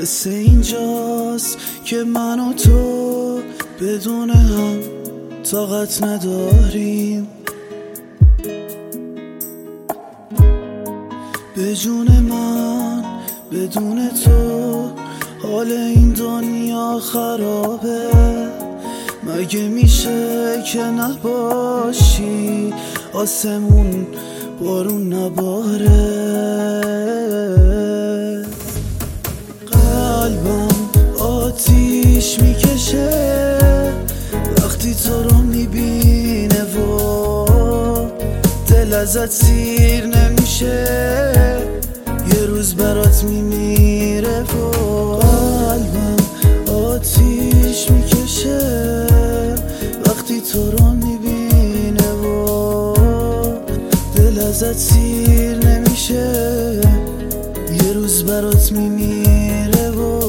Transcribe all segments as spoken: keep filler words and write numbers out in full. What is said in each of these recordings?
مثل اینجاست که من و تو بدون هم طاقت نداریم، به جون من بدون تو حال این دنیا خرابه. مگه میشه که نباشی آسمون بارون نباره؟ قلبم آتیش میکشه وقتی تو رو میبینه و دل ازت سیر نمیشه، یه روز برات میمیره و قلبم آتیش میکشه وقتی تو رو میبینه و دل ازت سیر نمیشه، یه روز برات میمیره و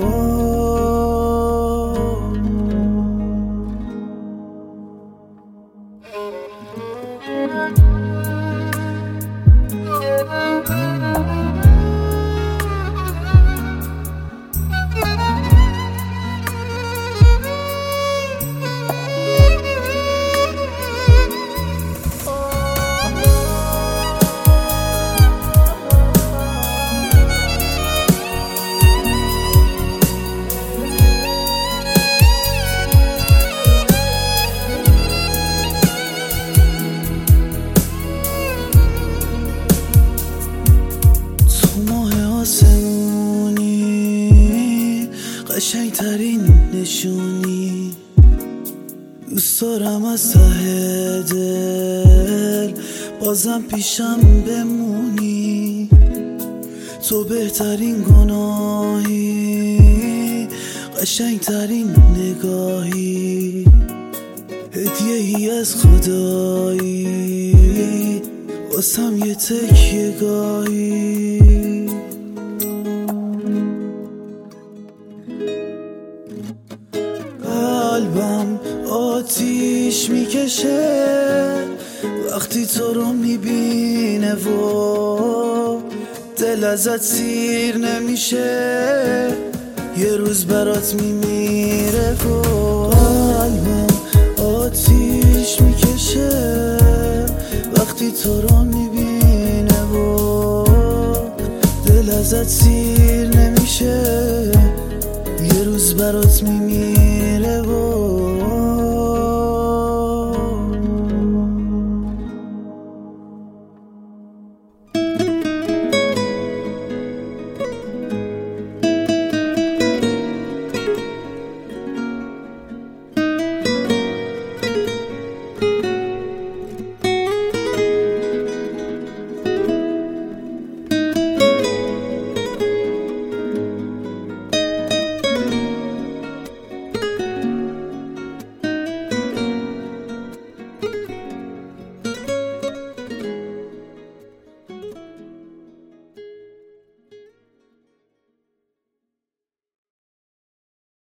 قشنگ ترین نشونی، دوست دارم از ته دل بازم پیشم بمونی، تو بهترین گناهی، قشنگ ترین نگاهی، هدیه ای از خدایی واسم یه تکیه گاهی. قلبم آتیش میکشه وقتی تو رو میبینه و دل ازت سیر نمیشه، یه روز برات میمیره و قلبم آتیش میکشه وقتی تو رو میبینه و دل ازت سیر نمیشه، یه روز برات میمیره.